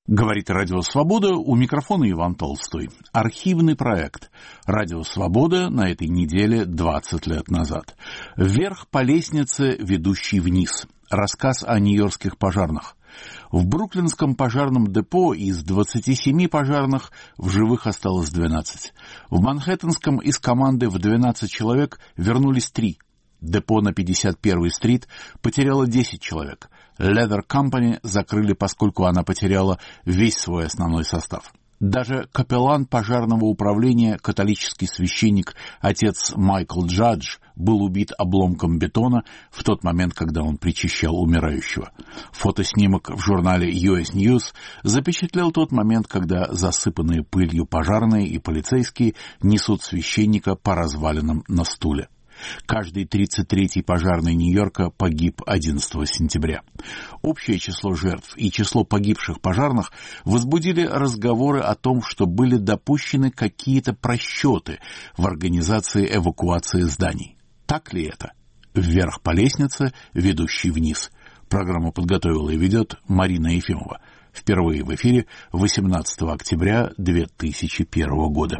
Говорит Радио Свобода, у микрофона Иван Толстой. Архивный проект Радио Свобода на этой неделе 20 лет назад. Вверх по лестнице, ведущей вниз. Рассказ о нью-йоркских пожарных. В бруклинском пожарном депо из 27 пожарных в живых осталось 12. В манхэттенском из команды в 12 человек вернулись 3. Депо на 51-й стрит потеряло 10 человек. Leather Company закрыли, поскольку она потеряла весь свой основной состав. Даже капеллан пожарного управления, католический священник, отец Майкл Джадж, был убит обломком бетона в тот момент, когда он причащал умирающего. Фотоснимок в журнале US News запечатлел тот момент, когда засыпанные пылью пожарные и полицейские несут священника по развалинам на стуле. Каждый 33-й пожарный Нью-Йорка погиб 11 сентября. Общее число жертв и число погибших пожарных возбудили разговоры о том, что были допущены какие-то просчеты в организации эвакуации зданий. Так ли это? Вверх по лестнице, ведущей вниз. Программу подготовила и ведет Марина Ефимова. Впервые в эфире 18 октября 2001 года.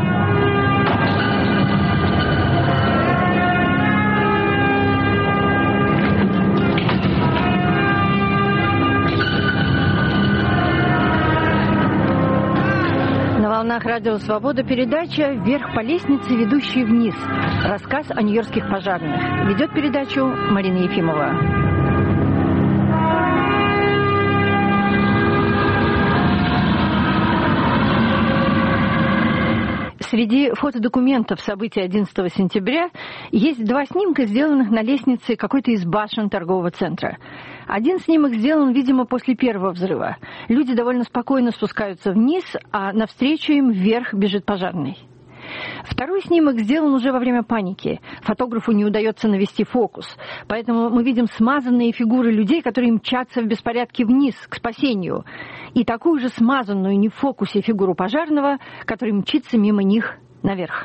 На волнах Радио Свобода передача «Вверх по лестнице, ведущей вниз». Рассказ о нью-йоркских пожарных. Ведет передачу Марина Ефимова. Среди фотодокументов событий 11 сентября есть 2 снимка, сделанных на лестнице какой-то из башен торгового центра. Один снимок сделан, видимо, после первого взрыва. Люди довольно спокойно спускаются вниз, а навстречу им вверх бежит пожарный. Второй снимок сделан уже во время паники. Фотографу не удается навести фокус. Поэтому мы видим смазанные фигуры людей, которые мчатся в беспорядке вниз, к спасению. И такую же смазанную не в фокусе фигуру пожарного, который мчится мимо них наверх.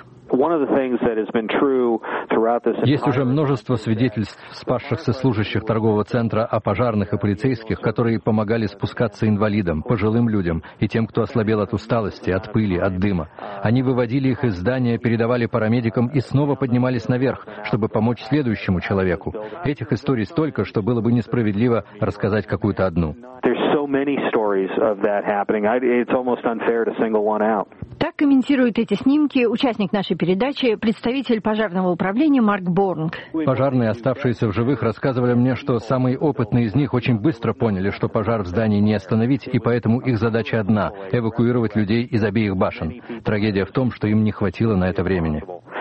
Есть уже множество свидетельств спасшихся служащих торгового центра о пожарных и полицейских, которые помогали спускаться инвалидам, пожилым людям и тем, кто ослабел от усталости, от пыли, от дыма. Они выводили их из здания, передавали парамедикам и снова поднимались наверх, чтобы помочь следующему человеку. Этих историй столько, что было бы несправедливо рассказать какую-то одну. Так комментирует эти снимки участник нашей передачи, представитель пожарного управления Марк Борнг. Пожарные, оставшиеся в живых, рассказывали мне, что самые опытные из них очень быстро поняли, что пожар в здании не остановить, и поэтому их задача одна — эвакуировать людей из обеих башен. Трагедия в том, что им не хватило на это времени.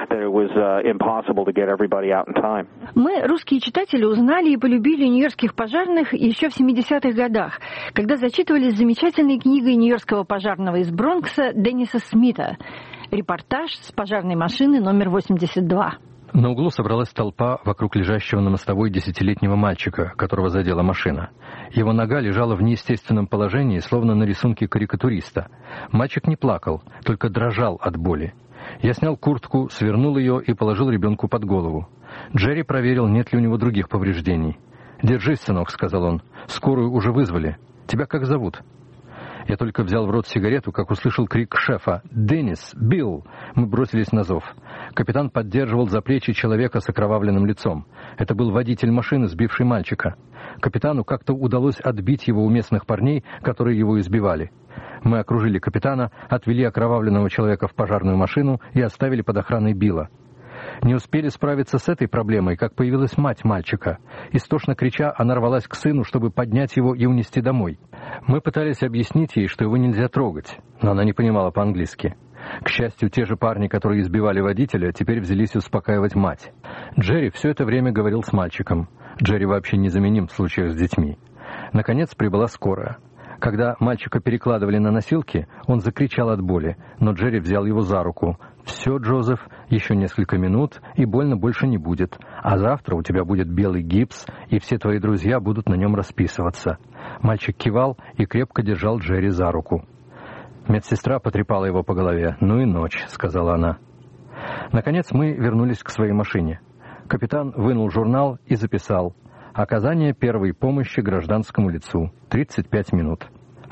Мы, русские читатели, узнали и полюбили нью-йоркских пожарных еще в 70-х годах, когда зачитывались замечательной книгой нью-йоркского пожарного из Бронкса Денниса Смита. Репортаж с пожарной машины номер 82. На углу собралась толпа вокруг лежащего на мостовой 10-летнего мальчика, которого задела машина. Его нога лежала в неестественном положении, словно на рисунке карикатуриста. Мальчик не плакал, только дрожал от боли. Я снял куртку, свернул ее и положил ребенку под голову. Джерри проверил, нет ли у него других повреждений. «Держись, сынок», — сказал он. «Скорую уже вызвали. Тебя как зовут?» Я только взял в рот сигарету, как услышал крик шефа: «Деннис! Билл!» Мы бросились на зов. Капитан поддерживал за плечи человека с окровавленным лицом. Это был водитель машины, сбивший мальчика. Капитану как-то удалось отбить его у местных парней, которые его избивали. Мы окружили капитана, отвели окровавленного человека в пожарную машину и оставили под охраной Билла. Не успели справиться с этой проблемой, как появилась мать мальчика. Истошно крича, она рвалась к сыну, чтобы поднять его и унести домой. Мы пытались объяснить ей, что его нельзя трогать, но она не понимала по-английски. К счастью, те же парни, которые избивали водителя, теперь взялись успокаивать мать. Джерри все это время говорил с мальчиком. Джерри вообще незаменим в случаях с детьми. Наконец прибыла скорая. Когда мальчика перекладывали на носилки, он закричал от боли, но Джерри взял его за руку. «Все, Джозеф, еще несколько минут, и больно больше не будет. А завтра у тебя будет белый гипс, и все твои друзья будут на нем расписываться». Мальчик кивал и крепко держал Джерри за руку. Медсестра потрепала его по голове. «Ну и ночь», — сказала она. Наконец мы вернулись к своей машине. Капитан вынул журнал и записал: «Оказание первой помощи гражданскому лицу. 35 минут».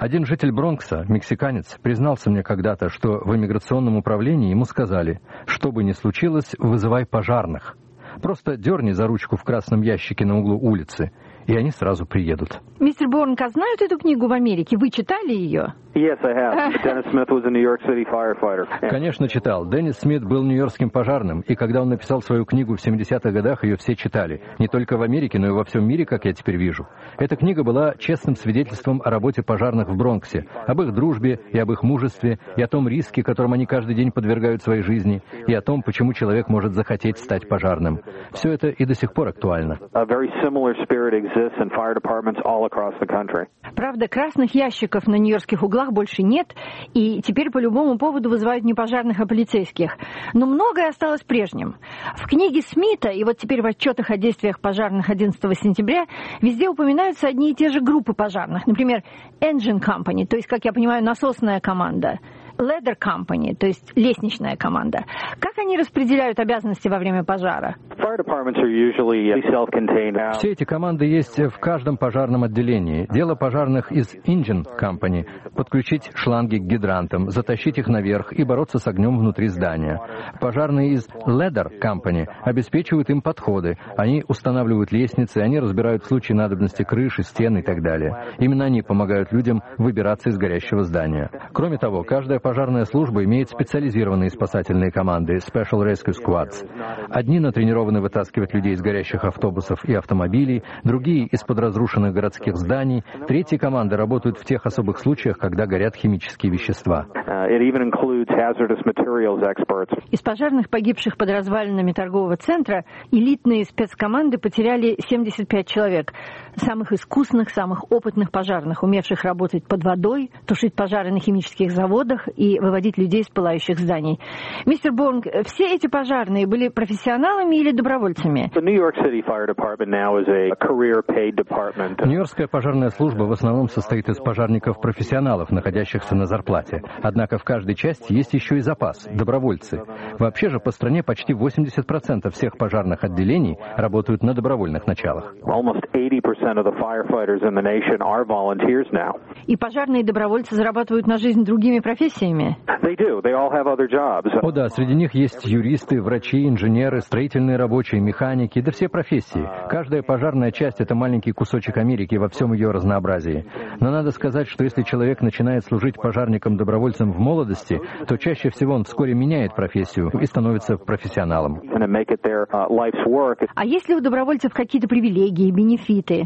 Один житель Бронкса, мексиканец, признался мне когда-то, что в иммиграционном управлении ему сказали: что бы ни случилось, вызывай пожарных. Просто дерни за ручку в красном ящике на углу улицы, и они сразу приедут. Мистер Борнк, а знают эту книгу в Америке? Вы читали ее? Yes, I have. Dennis Smith was a New York City firefighter. Конечно, читал. Деннис Смит был нью-йоркским пожарным, и когда он написал свою книгу в 70-х годах, ее все читали. Не только в Америке, но и во всем мире, как я теперь вижу. Эта книга была честным свидетельством о работе пожарных в Бронксе, об их дружбе и об их мужестве, и о том риске, которым они каждый день подвергают своей жизни, и о том, почему человек может захотеть стать пожарным. Все это и до сих пор актуально. Правда, красных ящиков на нью-йоркских углах больше нет, и теперь по любому поводу вызывают не пожарных, а полицейских. Но многое осталось прежним. В книге Смита и вот теперь в отчетах о действиях пожарных 11 сентября везде упоминаются одни и те же группы пожарных. Например, Engine Company, то есть, как я понимаю, насосная команда. Ladder Company, то есть лестничная команда. Как они распределяют обязанности во время пожара? Все эти команды есть в каждом пожарном отделении. Дело пожарных из Engine Company — подключить шланги к гидрантам, затащить их наверх и бороться с огнем внутри здания. Пожарные из Ladder Company обеспечивают им подходы. Они устанавливают лестницы, они разбирают в случае надобности крыши, стен и так далее. Именно они помогают людям выбираться из горящего здания. Кроме того, каждая пожарная служба имеет специализированные спасательные команды Special Rescue Squads. Одни натренированы вытаскивать людей из горящих автобусов и автомобилей, другие — из-под разрушенных городских зданий, третьи команды работают в тех особых случаях, когда горят химические вещества. Из пожарных, погибших под развалинами торгового центра, элитные спецкоманды потеряли 75 человек. Самых искусных, самых опытных пожарных, умевших работать под водой, тушить пожары на химических заводах и выводить людей из пылающих зданий. Мистер Борнк, все эти пожарные были профессионалами или добровольцами? Нью-Йоркская пожарная служба в основном состоит из пожарников-профессионалов, находящихся на зарплате. Однако в каждой части есть еще и запас — добровольцы. Вообще же по стране почти 80% всех пожарных отделений работают на добровольных началах. И пожарные добровольцы зарабатывают на жизнь другими профессиями? О да, среди них есть юристы, врачи, инженеры, строительные рабочие, механики, да все профессии. Каждая пожарная часть — это маленький кусочек Америки во всем ее разнообразии. Но надо сказать, что если человек начинает служить пожарником-добровольцем в молодости, то чаще всего он вскоре меняет профессию и становится профессионалом. А есть ли у добровольцев какие-то привилегии, бенефиты?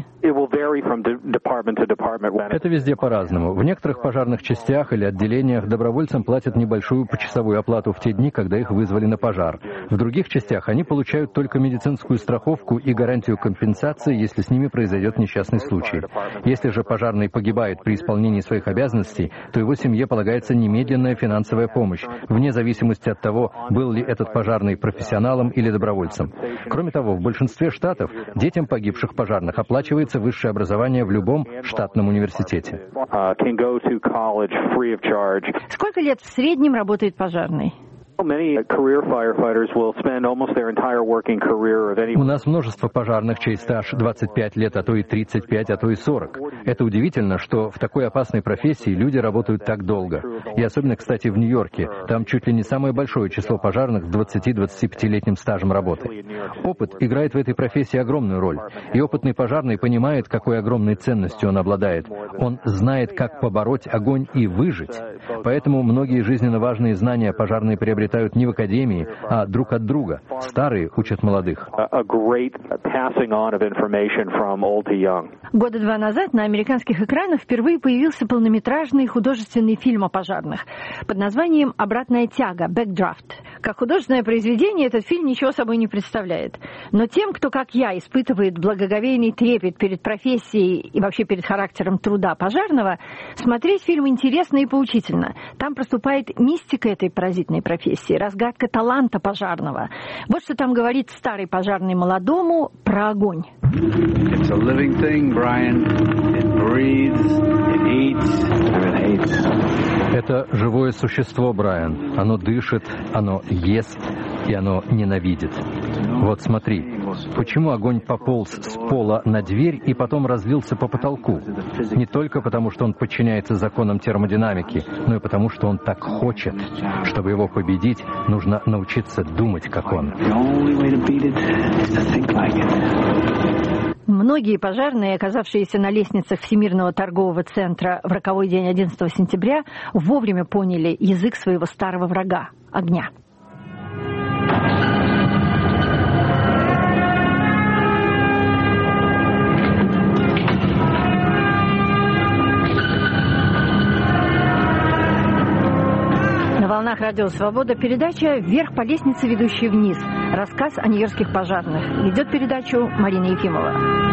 Это везде по-разному. В некоторых пожарных частях или отделениях добровольцам платят небольшую почасовую оплату в те дни, когда их вызвали на пожар. В других частях они получают только медицинскую страховку и гарантию компенсации, если с ними произойдет несчастный случай. Если же пожарный погибает при исполнении своих обязанностей, то его семье полагается немедленная финансовая помощь, вне зависимости от того, был ли этот пожарный профессионалом или добровольцем. Кроме того, в большинстве штатов детям погибших пожарных оплачивается высшее образование в любом штатном университете. Сколько лет в среднем работает пожарный? У нас множество пожарных, чей стаж 25 лет, а то и 35, а то и 40. Это удивительно, что в такой опасной профессии люди работают так долго. И особенно, кстати, в Нью-Йорке. Там чуть ли не самое большое число пожарных с 20-25-летним стажем работы. Опыт играет в этой профессии огромную роль. И опытный пожарный понимает, какой огромной ценностью он обладает. Он знает, как побороть огонь и выжить. Поэтому многие жизненно важные знания пожарные приобретают не в академии, а друг от друга. Старые учат молодых. Года 2 назад на американских экранах впервые появился полнометражный художественный фильм о пожарных под названием «Обратная тяга» «Backdraft». Как художественное произведение этот фильм ничего собой не представляет. Но тем, кто, как я, испытывает благоговейный трепет перед профессией и вообще перед характером труда пожарного, смотреть фильм интересно и поучительно. Там проступает мистика этой паразитной профессии, разгадка таланта пожарного. Вот что там говорит старый пожарный молодому про огонь. It's a living thing, Brian. It breathes, it eats, and it hates. Это живое существо, Брайан. Оно дышит, оно ест и оно ненавидит. Вот смотри, почему огонь пополз с пола на дверь и потом разлился по потолку? Не только потому, что он подчиняется законам термодинамики, но и потому, что он так хочет. Чтобы его победить, нужно научиться думать, как он. Многие пожарные, оказавшиеся на лестницах Всемирного торгового центра в роковой день 11 сентября, вовремя поняли язык своего старого врага – огня. На волнах Радио Свобода передача «Вверх по лестнице, ведущей вниз». Рассказ о нью-йоркских пожарных. Ведет передачу Марина Ефимова.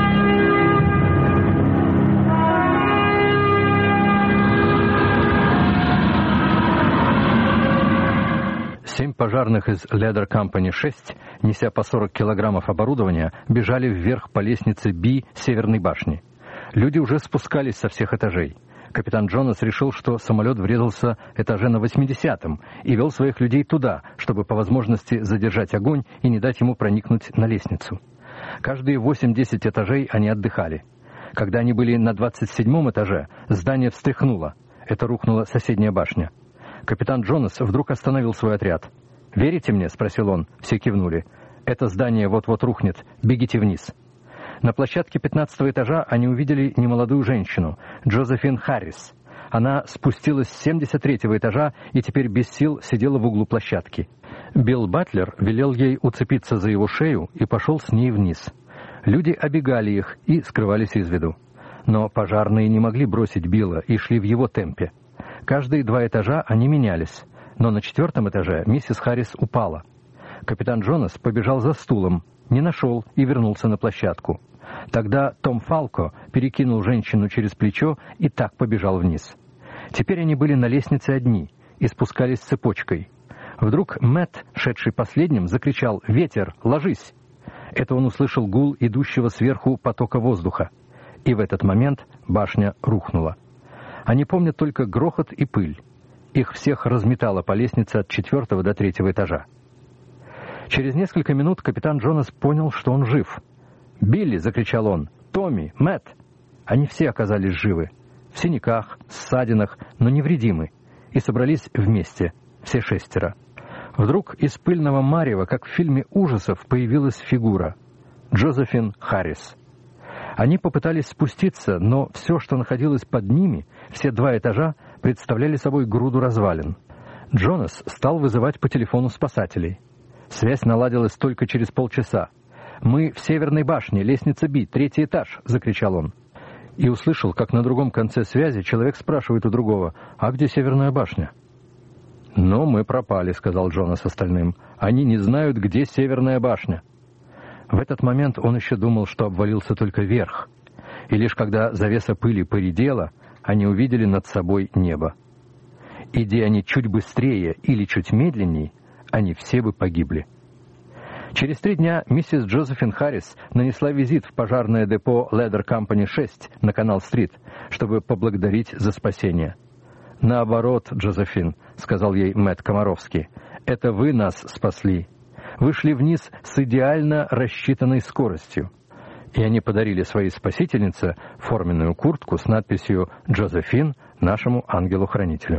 Семь пожарных из Leather Company 6, неся по 40 килограммов оборудования, бежали вверх по лестнице B Северной башни. Люди уже спускались со всех этажей. Капитан Джонас решил, что самолет врезался этаже на 80-м и вел своих людей туда, чтобы по возможности задержать огонь и не дать ему проникнуть на лестницу. Каждые 8-10 этажей они отдыхали. Когда они были на 27-м этаже, здание встряхнуло. Это рухнула соседняя башня. Капитан Джонас вдруг остановил свой отряд. «Верите мне?» — спросил он. Все кивнули. «Это здание вот-вот рухнет. Бегите вниз». На площадке 15-го этажа они увидели немолодую женщину, Джозефин Харрис. Она спустилась с 73-го этажа и теперь без сил сидела в углу площадки. Билл Батлер велел ей уцепиться за его шею и пошел с ней вниз. Люди оббегали их и скрывались из виду. Но пожарные не могли бросить Билла и шли в его темпе. Каждые 2 этажа они менялись, но на 4-м этаже миссис Харрис упала. Капитан Джонас побежал за стулом, не нашел и вернулся на площадку. Тогда Том Фалко перекинул женщину через плечо и так побежал вниз. Теперь они были на лестнице одни и спускались цепочкой. Вдруг Мэтт, шедший последним, закричал: «Ветер, ложись!» Это он услышал гул идущего сверху потока воздуха. И в этот момент башня рухнула. Они помнят только грохот и пыль. Их всех разметало по лестнице от 4-го до 3-го этажа. Через несколько минут капитан Джонас понял, что он жив. «Билли!» — закричал он. «Томми! Мэтт!» Они все оказались живы. В синяках, ссадинах, но невредимы. И собрались вместе, все 6. Вдруг из пыльного марева, как в фильме ужасов, появилась фигура. Джозефин Харрис. Они попытались спуститься, но все, что находилось под ними, все 2 этажа, представляли собой груду развалин. Джонас стал вызывать по телефону спасателей. Связь наладилась только через полчаса. «Мы в Северной башне, лестница Би, 3-й этаж!» — закричал он. И услышал, как на другом конце связи человек спрашивает у другого: «А где Северная башня?» «Ну, мы пропали», — сказал Джонас остальным. «Они не знают, где Северная башня». В этот момент он еще думал, что обвалился только верх. И лишь когда завеса пыли поредела, они увидели над собой небо. Иди они чуть быстрее или чуть медленней, они все бы погибли. Через 3 дня миссис Джозефин Харрис нанесла визит в пожарное депо Leather Company 6 на Канал-стрит, чтобы поблагодарить за спасение. «Наоборот, Джозефин», — сказал ей Мэтт Комаровский, — «это вы нас спасли. Вы шли вниз с идеально рассчитанной скоростью». И они подарили своей спасительнице форменную куртку с надписью «Джозефин, нашему ангелу-хранителю».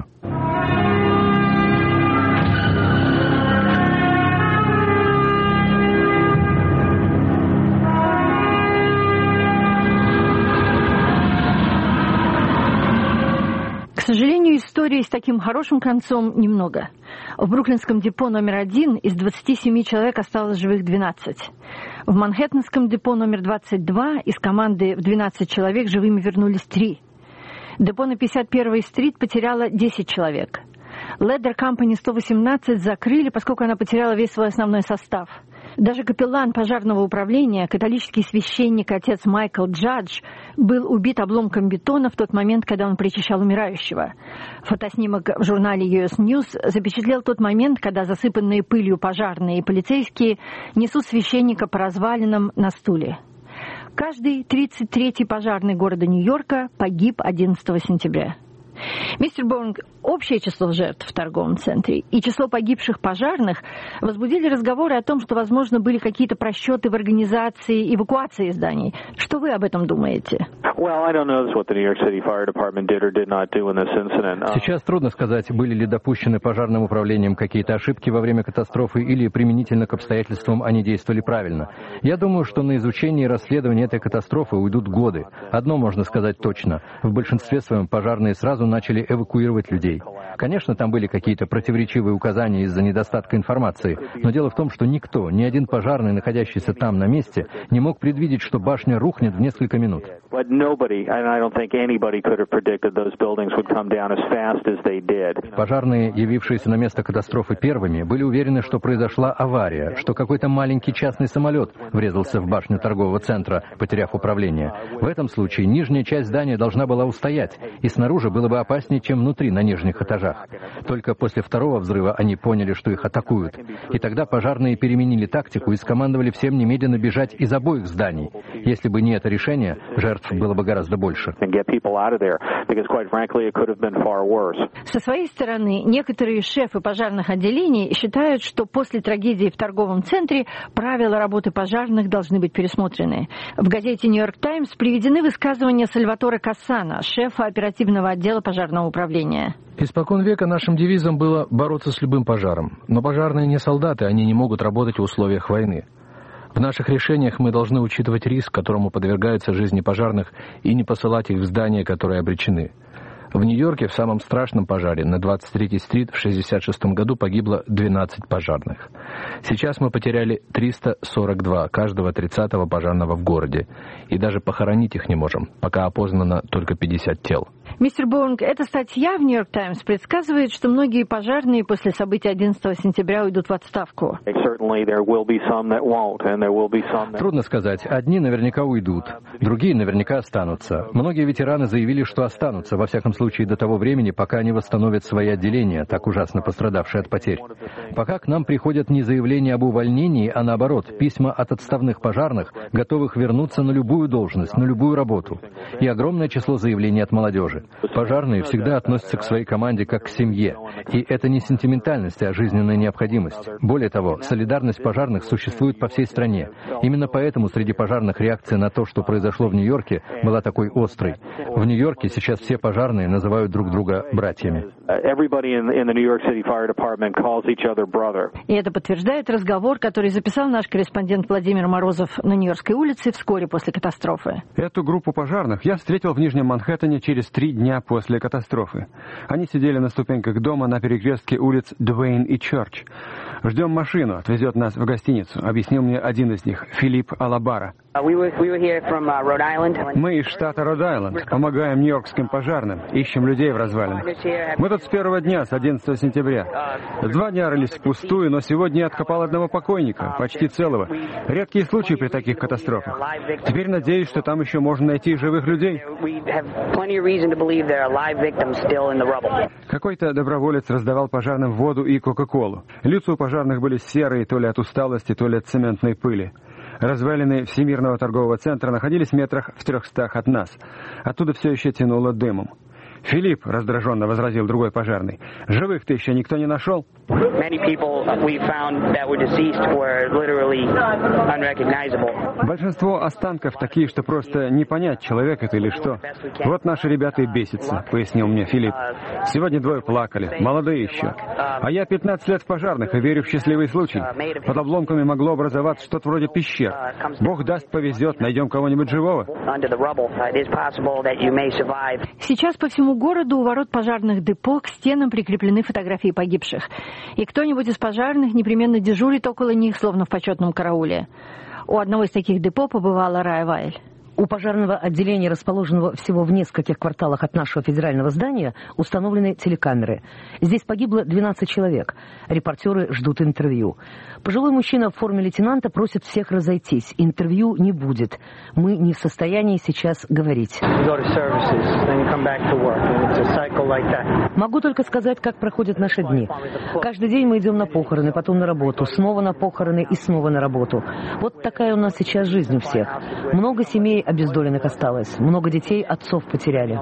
К сожалению, историй с таким хорошим концом немного. В бруклинском депо номер 1 из 27 человек осталось живых 12. В манхэттенском депо номер 22 из команды в 12 человек живыми вернулись 3. Депо на 51-й стрит потеряло 10 человек. Leather Company 118 закрыли, поскольку она потеряла весь свой основной состав. Даже капеллан пожарного управления, католический священник, отец Майкл Джадж, был убит обломком бетона в тот момент, когда он причащал умирающего. Фотоснимок в журнале US News запечатлел тот момент, когда засыпанные пылью пожарные и полицейские несут священника по развалинам на стуле. Каждый 33-й пожарный города Нью-Йорка погиб 11 сентября. Мистер Борнг, общее число жертв в торговом центре и число погибших пожарных возбудили разговоры о том, что, возможно, были какие-то просчеты в организации эвакуации зданий. Что вы об этом думаете? Сейчас трудно сказать, были ли допущены пожарным управлением какие-то ошибки во время катастрофы или применительно к обстоятельствам они действовали правильно. Я думаю, что на изучение и расследование этой катастрофы уйдут годы. Одно можно сказать точно. В большинстве своем пожарные сразу начали эвакуировать людей. Конечно, там были какие-то противоречивые указания из-за недостатка информации, но дело в том, что никто, ни один пожарный, находящийся там на месте, не мог предвидеть, что башня рухнет в несколько минут. Пожарные, явившиеся на место катастрофы первыми, были уверены, что произошла авария, что какой-то маленький частный самолет врезался в башню торгового центра, потеряв управление. В этом случае нижняя часть здания должна была устоять, и снаружи было бы опаснее, чем внутри на нижних этажах. Только после второго взрыва они поняли, что их атакуют. И тогда пожарные переменили тактику и скомандовали всем немедленно бежать из обоих зданий. Если бы не это решение, жертв было бы гораздо больше. Со своей стороны, некоторые шефы пожарных отделений считают, что после трагедии в торговом центре правила работы пожарных должны быть пересмотрены. В газете «Нью-Йорк Таймс» приведены высказывания Сальваторе Кассана, шефа оперативного отдела пожарного управления. Испокон века нашим девизом было бороться с любым пожаром. Но пожарные не солдаты, они не могут работать в условиях войны. В наших решениях мы должны учитывать риск, которому подвергаются жизни пожарных, и не посылать их в здания, которые обречены. В Нью-Йорке в самом страшном пожаре на 23-й стрит в 1966 году погибло 12 пожарных. Сейчас мы потеряли 342 каждого 30-го пожарного в городе. И даже похоронить их не можем, пока опознано только 50 тел. Мистер Борнг, эта статья в «Нью-Йорк Таймс» предсказывает, что многие пожарные после событий 11 сентября уйдут в отставку. Трудно сказать. Одни наверняка уйдут, другие наверняка останутся. Многие ветераны заявили, что останутся, во всяком случае, до того времени, пока они восстановят свои отделения, так ужасно пострадавшие от потерь. Пока к нам приходят не заявления об увольнении, а наоборот, письма от отставных пожарных, готовых вернуться на любую должность, на любую работу. И огромное число заявлений от молодежи. Пожарные всегда относятся к своей команде как к семье. И это не сентиментальность, а жизненная необходимость. Более того, солидарность пожарных существует по всей стране. Именно поэтому среди пожарных реакция на то, что произошло в Нью-Йорке, была такой острой. В Нью-Йорке сейчас все пожарные называют друг друга братьями. И это подтверждает разговор, который записал наш корреспондент Владимир Морозов на Нью-Йоркской улице вскоре после катастрофы. Эту группу пожарных я встретил в Нижнем Манхэттене через 3 дня после катастрофы. Они сидели на ступеньках дома на перекрестке улиц Дуэйн и Чёрч. «Ждем машину, отвезет нас в гостиницу», — объяснил мне один из них, Филипп Алабара. Мы из штата Род-Айленд, помогаем нью-йоркским пожарным, ищем людей в развалинах. Мы тут с первого дня, с 11 сентября. 2 дня рылись впустую, но сегодня я откопал одного покойника, почти целого. Редкие случаи при таких катастрофах. Теперь надеюсь, что там еще можно найти живых людей. Какой-то доброволец раздавал пожарным воду и кока-колу. Лица у пожарных были серые, то ли от усталости, то ли от цементной пыли. Развалины Всемирного торгового центра находились метрах в 300 от нас. Оттуда все еще тянуло дымом. «Филипп», — раздраженно возразил другой пожарный, — «живых-то еще никто не нашел?» Большинство останков такие, что просто не понять, человек это или что. «Вот наши ребята и бесятся», — пояснил мне Филипп. «Сегодня 2 плакали, молодые еще. А я 15 лет в пожарных и верю в счастливый случай. Под обломками могло образоваться что-то вроде пещер. Бог даст, повезет, найдем кого-нибудь живого». Сейчас по всему городу у ворот пожарных депо к стенам прикреплены фотографии погибших. И кто-нибудь из пожарных непременно дежурит около них, словно в почетном карауле. У одного из таких депо побывала Рая Вайль. У пожарного отделения, расположенного всего в нескольких кварталах от нашего федерального здания, установлены телекамеры. Здесь погибло 12 человек. Репортеры ждут интервью. Пожилой мужчина в форме лейтенанта просит всех разойтись. Интервью не будет. Мы не в состоянии сейчас говорить. Могу только сказать, как проходят наши дни. Каждый день мы идем на похороны, потом на работу, снова на похороны и снова на работу. Вот такая у нас сейчас жизнь у всех. Много семей обездоленных осталось. Много детей отцов потеряли.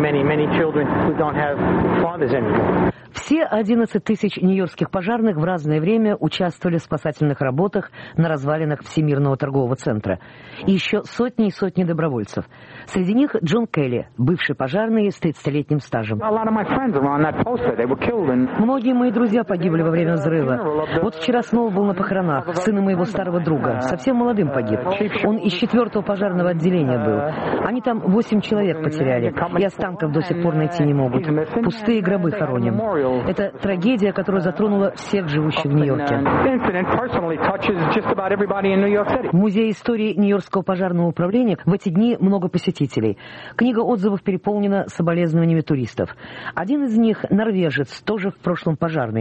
Все 11 тысяч нью-йоркских пожарных в разное время участвовали в спасательных работах на развалинах Всемирного торгового центра. И еще сотни и сотни добровольцев. Среди них Джон Келли, бывший пожарный с 30-летним стажем. Многие мои друзья погибли во время взрыва. Вот вчера снова был на похоронах. Сына моего старого друга. Совсем молодым погиб. Он из 4-го пожарного отделения был. Они там 8 человек потеряли. И останков до сих пор найти не могут. Пустые гробы хороним. Это трагедия, которая затронула всех живущих в Нью-Йорке. В Музее истории Нью-Йоркского пожарного управления в эти дни много посетителей. Книга отзывов переполнена соболезнованиями туристов. Один из них — норвежец, тоже в прошлом пожарный.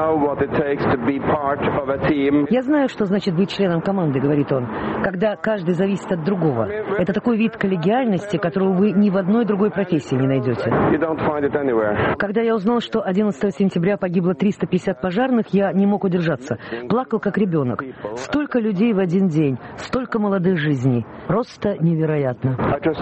«Я знаю, что значит быть членом команды», — говорит он, «когда каждый зависит от другого. Это такой вид коллегиальности, которого вы ни в одной другой профессии не найдете». Когда я узнал, что 11 сентября погибло 350 пожарных, я не мог удержаться. Плакал, как ребенок. Столько людей в один день, столько молодых жизней. Просто невероятно.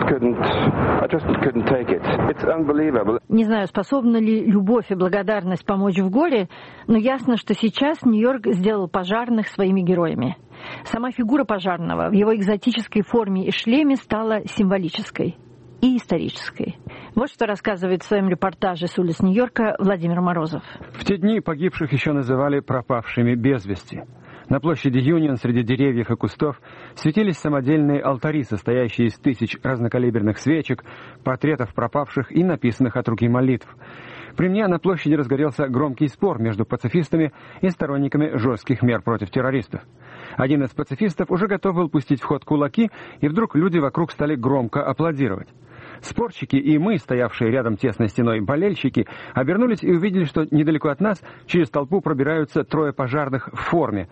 Не знаю, способна ли любовь и благодарность помочь в горе, но ясно, что сейчас Нью-Йорк сделал пожарных своими героями. Сама фигура пожарного в его экзотической форме и шлеме стала символической и исторической. Вот что рассказывает в своем репортаже с улиц Нью-Йорка Владимир Морозов. В те дни погибших еще называли пропавшими без вести. На площади Юнион среди деревьев и кустов светились самодельные алтари, состоящие из тысяч разнокалиберных свечек, портретов пропавших и написанных от руки молитв. При мне на площади разгорелся громкий спор между пацифистами и сторонниками жестких мер против террористов. Один из пацифистов уже готов был пустить в ход кулаки, и вдруг люди вокруг стали громко аплодировать. Спорщики и мы, стоявшие рядом тесной стеной болельщики, обернулись и увидели, что недалеко от нас через толпу пробираются 3 пожарных в форме.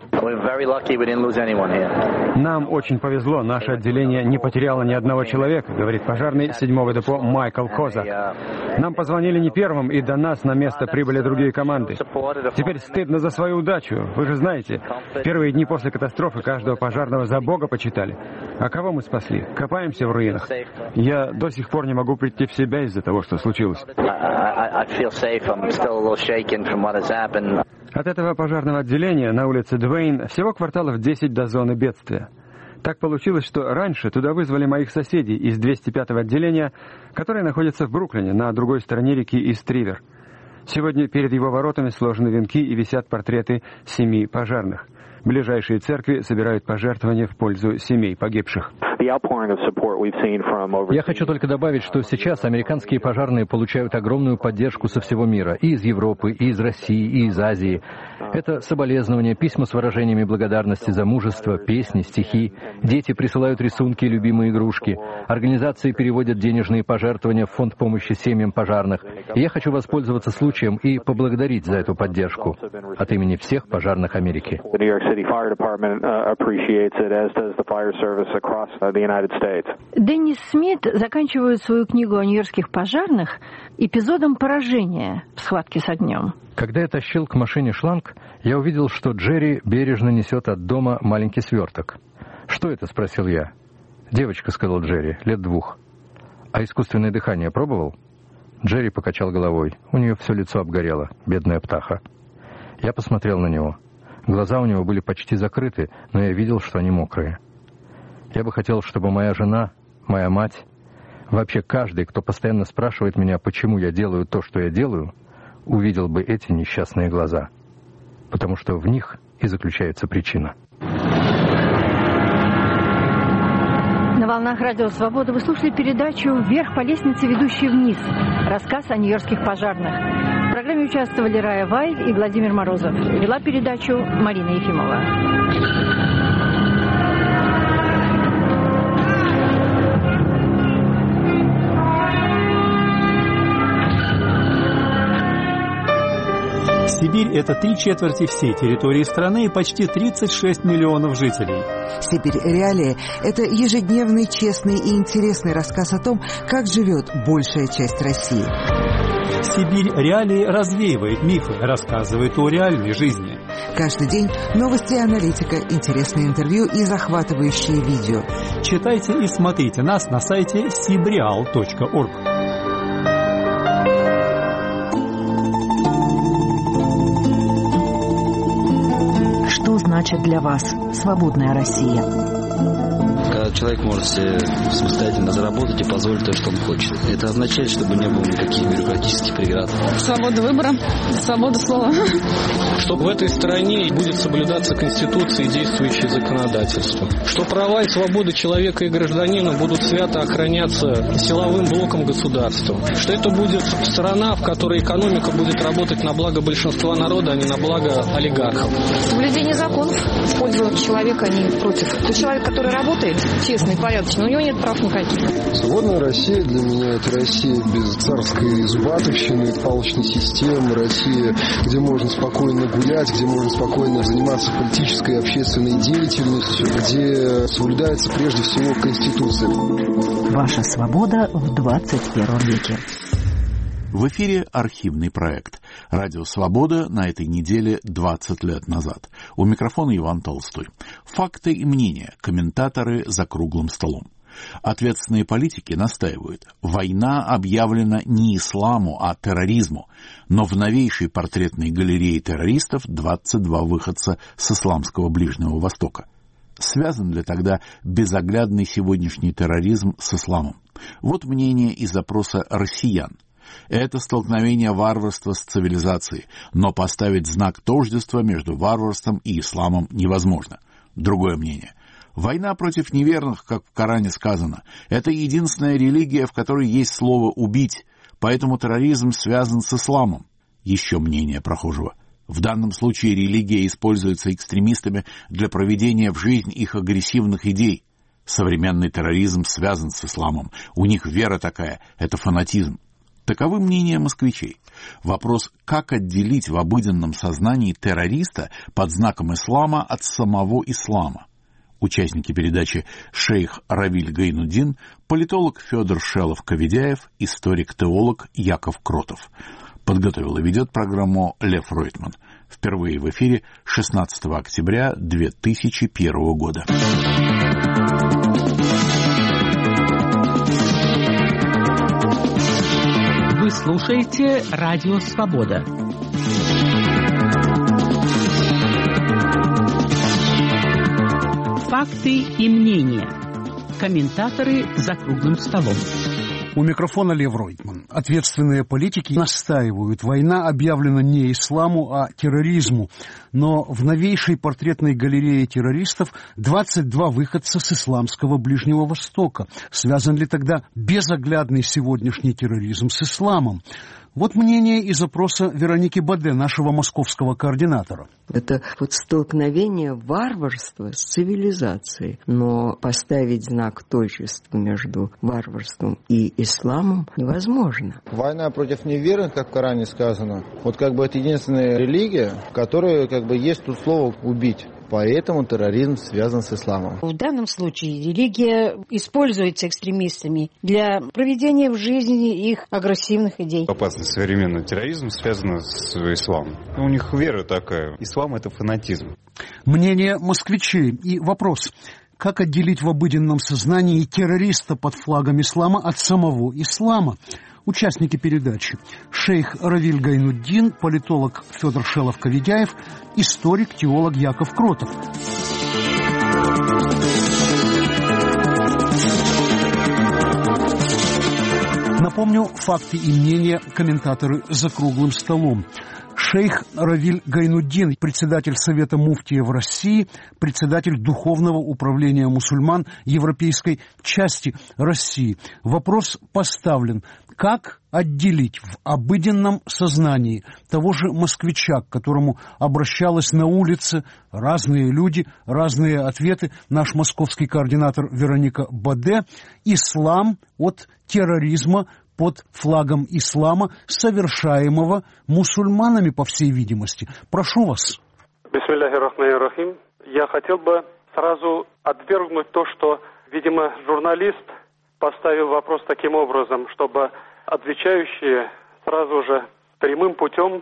«Нам очень повезло, наше отделение не потеряло ни одного человека», говорит пожарный 7-го депо Майкл Козак. «Нам позвонили не первым, и до нас на место прибыли другие команды. Теперь стыдно за свою удачу. Вы же знаете, в первые дни после катастрофы каждого пожарного за Бога почитали. А кого мы спасли? Копаемся в руинах. Я до сих пор не могу прийти в себя из-за того, что случилось». От этого пожарного отделения на улице Дуэйн всего кварталов 10 до зоны бедствия. Так получилось, что раньше туда вызвали моих соседей из 205-го отделения, которое находится в Бруклине, на другой стороне реки Ист-Ривер. Сегодня перед его воротами сложены венки и висят портреты 7 пожарных. Ближайшие церкви собирают пожертвования в пользу семей погибших. Я хочу только добавить, что сейчас американские пожарные получают огромную поддержку со всего мира. И из Европы, и из России, и из Азии. Это соболезнования, письма с выражениями благодарности за мужество, песни, стихи. Дети присылают рисунки и любимые игрушки. Организации переводят денежные пожертвования в фонд помощи семьям пожарных. И я хочу воспользоваться случаем и поблагодарить за эту поддержку от имени всех пожарных Америки. Деннис Смит заканчивает свою книгу о нью-йоркских пожарных эпизодом поражения в схватке с огнем. Когда я тащил к машине шланг, я увидел, что Джерри бережно несет от дома маленький сверток. «Что это?» — спросил я. «Девочка», — сказал Джерри, лет 2. «А искусственное дыхание пробовал?» Джерри покачал головой. У нее все лицо обгорело, бедная птаха. Я посмотрел на него. Глаза у него были почти закрыты, но я видел, что они мокрые. Я бы хотел, чтобы моя жена, моя мать, вообще каждый, кто постоянно спрашивает меня, почему я делаю то, что я делаю, увидел бы эти несчастные глаза. Потому что в них и заключается причина. На волнах Радио Свобода вы слушали передачу «Вверх по лестнице, ведущей вниз». Рассказ о нью-йоркских пожарных. В программе участвовали Рая Вайль и Владимир Морозов. Вела передачу Марина Ефимова. Сибирь – это 3/4 всей территории страны и почти 36 миллионов жителей. «Сибирь. Реалии» – это ежедневный, честный и интересный рассказ о том, как живет большая часть России. «Сибирь. Реалии» развеивает мифы, рассказывает о реальной жизни. Каждый день новости и аналитика, интересные интервью и захватывающие видео. Читайте и смотрите нас на сайте sibreal.org. Что значит для вас свободная Россия? Когда человек может себе самостоятельно заработать и позволить то, что он хочет. Это означает, чтобы не было никаких бюрократических преград. Свобода выбора, свобода слова. Чтобы в этой стране будет соблюдаться Конституция и действующее законодательство. Что права и свободы человека и гражданина будут свято охраняться силовым блоком государства. Что это будет страна, в которой экономика будет работать на благо большинства народа, а не на благо олигархов. Соблюдение законов в пользу человека, а не против. То человек, который работает честно и порядочно, у него нет прав никаких. Свободная Россия для меня — это Россия без царской зубатовщины, палочной системы, Россия, где можно спокойно гулять, где можно спокойно заниматься политической и общественной деятельностью, где соблюдается прежде всего Конституция. Ваша свобода в 21 веке. В эфире архивный проект. Радио «Свобода» на этой неделе 20 лет назад. У микрофона Иван Толстой. Факты и мнения. Комментаторы за круглым столом. Ответственные политики настаивают. Война объявлена не исламу, а терроризму. Но в новейшей портретной галерее террористов 22 выходца с исламского Ближнего Востока. Связан ли тогда безоглядный сегодняшний терроризм с исламом? Вот мнение из опроса россиян. Это столкновение варварства с цивилизацией, но поставить знак тождества между варварством и исламом невозможно. Другое мнение. Война против неверных, как в Коране сказано, это единственная религия, в которой есть слово «убить», поэтому терроризм связан с исламом. Еще мнение прохожего. В данном случае религия используется экстремистами для проведения в жизнь их агрессивных идей. Современный терроризм связан с исламом. У них вера такая, это фанатизм. Таковы мнения москвичей. Вопрос, как отделить в обыденном сознании террориста под знаком ислама от самого ислама. Участники передачи шейх Равиль Гайнуддин, политолог Федор Шелов-Коведяев, историк-теолог Яков Кротов. Подготовил и ведет программу Лев Ройтман. Впервые в эфире 16 октября 2001 года. Вы слушаете «Радио Свобода». Факты и мнения. Комментаторы за круглым столом. У микрофона Лев Ройтман. Ответственные политики настаивают, война объявлена не исламу, а терроризму. Но в новейшей портретной галерее террористов 22 выходца с исламского Ближнего Востока. Связан ли тогда безоглядный сегодняшний терроризм с исламом? Вот мнение из опроса Вероники Баде, нашего московского координатора. Это вот столкновение варварства с цивилизацией. Но поставить знак тождества между варварством и исламом невозможно. Война против неверных, как в Коране сказано, вот как бы это единственная религия, в которой как бы есть тут слово «убить». Поэтому терроризм связан с исламом. В данном случае религия используется экстремистами для проведения в жизни их агрессивных идей. Опасность современного терроризма связана с исламом. У них вера такая. Ислам — это фанатизм. Мнение москвичей и вопрос. Как отделить в обыденном сознании террориста под флагом ислама от самого ислама? Участники передачи. Шейх Равиль Гайнуддин, политолог Федор Шелов-Коведяев, историк, теолог Яков Кротов. Напомню, факты и мнения комментаторы за круглым столом. Шейх Равиль Гайнуддин, председатель Совета муфтиев России, председатель Духовного управления мусульман Европейской части России. Вопрос поставлен. Как отделить в обыденном сознании того же москвича, к которому обращалась на улице разные люди, разные ответы, наш московский координатор Вероника Баде, ислам от терроризма под флагом ислама, совершаемого мусульманами, по всей видимости. Прошу вас. Бисмиллахир-рахманир-рахим. Я хотел бы сразу отвергнуть то, что, видимо, журналист поставил вопрос таким образом, чтобы отвечающие сразу же прямым путем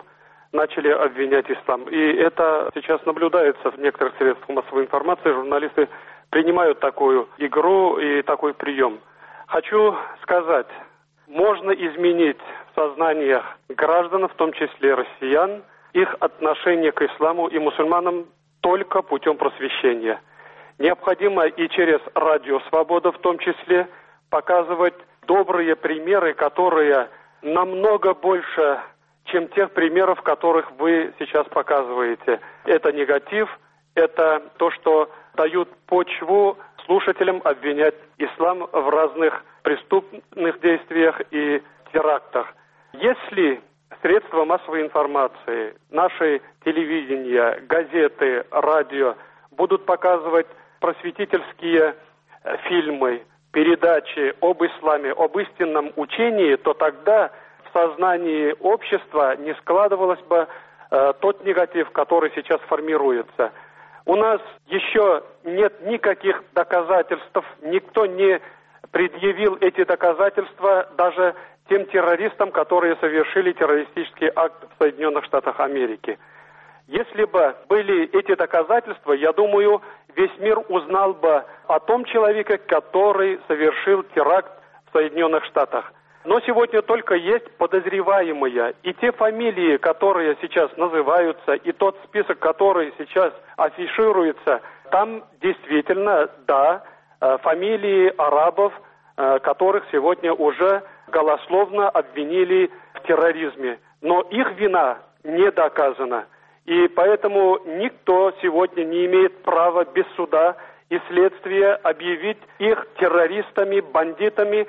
начали обвинять ислам. И это сейчас наблюдается в некоторых средствах массовой информации. Журналисты принимают такую игру и такой прием. Хочу сказать, можно изменить в сознаниях граждан, в том числе россиян, их отношение к исламу и мусульманам только путем просвещения. Необходимо и через радио «Свобода» в том числе показывать добрые примеры, которые намного больше, чем тех примеров, которых вы сейчас показываете. Это негатив, это то, что дают почву слушателям обвинять ислам в разных преступных действиях и терактах. Если средства массовой информации, наши телевидения, газеты, радио будут показывать просветительские фильмы, передачи об исламе, об истинном учении, то тогда в сознании общества не складывалось бы тот негатив, который сейчас формируется. У нас еще нет никаких доказательств, никто не предъявил эти доказательства даже тем террористам, которые совершили террористический акт в Соединенных Штатах Америки. Если бы были эти доказательства, я думаю, весь мир узнал бы о том человеке, который совершил теракт в Соединенных Штатах. Но сегодня только есть подозреваемые. И те фамилии, которые сейчас называются, и тот список, который сейчас афишируется, там действительно, да, фамилии арабов, которых сегодня уже голословно обвинили в терроризме. Но их вина не доказана. И поэтому никто сегодня не имеет права без суда и следствия объявить их террористами, бандитами,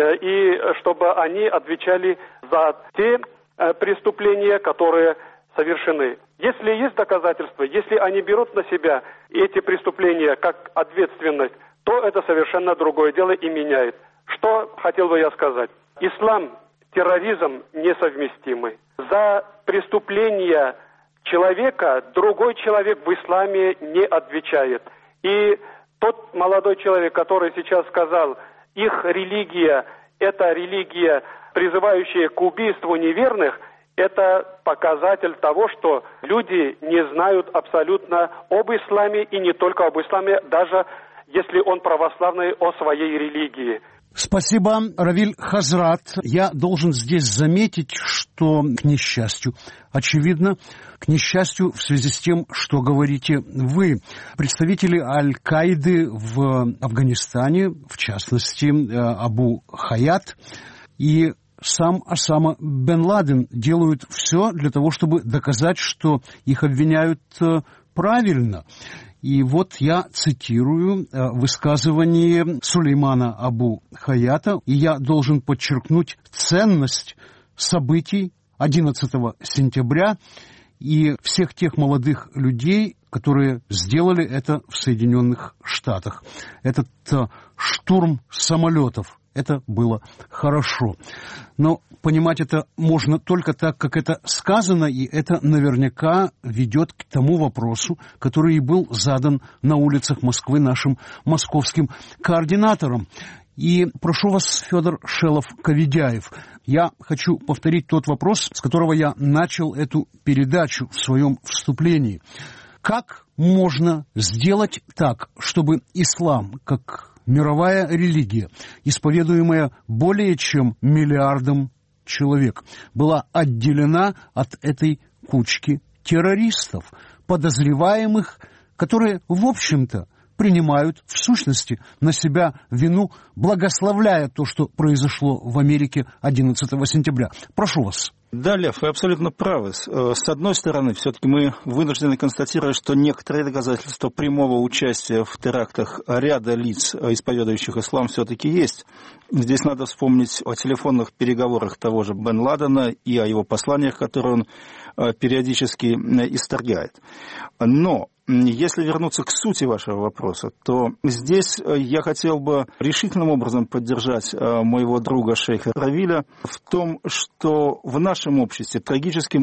и чтобы они отвечали за те преступления, которые совершены. Если есть доказательства, если они берут на себя эти преступления как ответственность, то это совершенно другое дело и меняет. Что хотел бы я сказать? Ислам, терроризм несовместимы. За преступления человека другой человек в исламе не отвечает. И тот молодой человек, который сейчас сказал, их религия – это религия, призывающая к убийству неверных, это показатель того, что люди не знают абсолютно об исламе, и не только об исламе, даже если он православный, о своей религии. Спасибо, Равиль Хазрат. Я должен здесь заметить, что, к несчастью, очевидно, к несчастью, в связи с тем, что говорите вы, представители Аль-Каиды в Афганистане, в частности, Абу Хаят и сам Осама бен Ладен делают все для того, чтобы доказать, что их обвиняют правильно. И вот я цитирую высказывание Сулеймана Абу Хаята, и я должен подчеркнуть ценность событий 11 сентября и всех тех молодых людей, которые сделали это в Соединенных Штатах. Этот штурм самолетов. Это было хорошо. Но понимать это можно только так, как это сказано, и это наверняка ведет к тому вопросу, который и был задан на улицах Москвы нашим московским координатором. И прошу вас, Федор Шелов-Коведяев, я хочу повторить тот вопрос, с которого я начал эту передачу в своем вступлении. Как можно сделать так, чтобы ислам, как мировая религия, исповедуемая более чем миллиардом человек, была отделена от этой кучки террористов, подозреваемых, которые, в общем-то, принимают в сущности на себя вину, благословляя то, что произошло в Америке 11 сентября. Прошу вас. Да, Лев, вы абсолютно правы. С одной стороны, все-таки мы вынуждены констатировать, что некоторые доказательства прямого участия в терактах ряда лиц, исповедующих ислам, все-таки есть. Здесь надо вспомнить о телефонных переговорах того же бен Ладена и о его посланиях, которые он периодически исторгает. Но если вернуться к сути вашего вопроса, то здесь я хотел бы решительным образом поддержать моего друга шейха Равиля в том, что в нашем обществе трагическим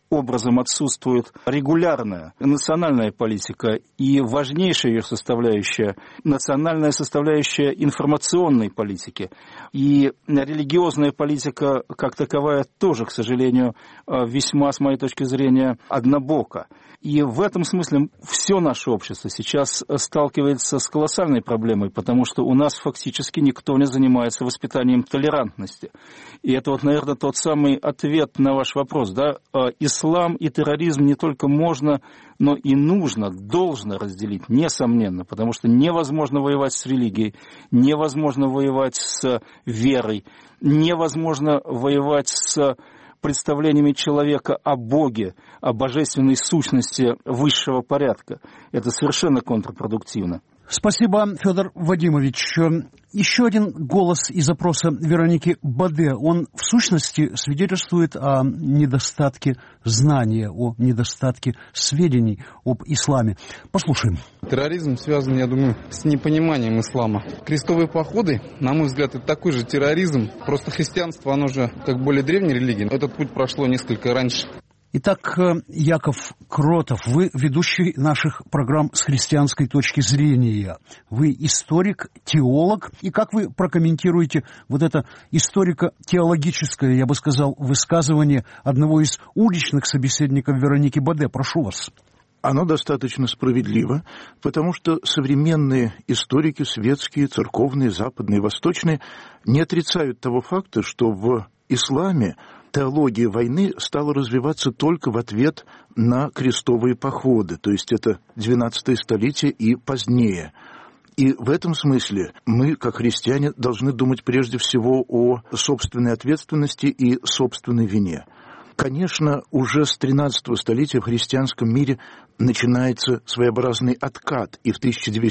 образом отсутствует регулярная национальная политика и важнейшая ее составляющая – национальная составляющая информационной политики. И религиозная политика как таковая тоже, к сожалению, весьма, с моей точки зрения, однобока. И в этом смысле все наше общество сейчас сталкивается с колоссальной проблемой, потому что у нас фактически никто не занимается воспитанием толерантности. И это вот, наверное, тот самый ответ на ваш вопрос. Да? Ислам и терроризм не только можно, но и нужно, должно разделить, несомненно, потому что невозможно воевать с религией, невозможно воевать с верой, невозможно воевать с представлениями человека о Боге, о божественной сущности высшего порядка. Это совершенно контрпродуктивно. Спасибо, Федор Вадимович. Еще один голос из опроса Вероники Баде. Он, в сущности, свидетельствует о недостатке знания, о недостатке сведений об исламе. Послушаем. Терроризм связан, я думаю, с непониманием ислама. Крестовые походы, на мой взгляд, это такой же терроризм. Просто христианство, оно же как более древняя религия. Этот путь прошло несколько раньше. Итак, Яков Кротов, вы ведущий наших программ с христианской точки зрения. Вы историк, теолог. И как вы прокомментируете вот это историко-теологическое, я бы сказал, высказывание одного из уличных собеседников Вероники Баде? Прошу вас. Оно достаточно справедливо, потому что современные историки, светские, церковные, западные, восточные, не отрицают того факта, что в исламе теология войны стала развиваться только в ответ на крестовые походы, то есть это 12 столетие и позднее. И в этом смысле мы, как христиане, должны думать прежде всего о собственной ответственности и собственной вине. Конечно, уже с 13 столетия в христианском мире начинается своеобразный откат, и в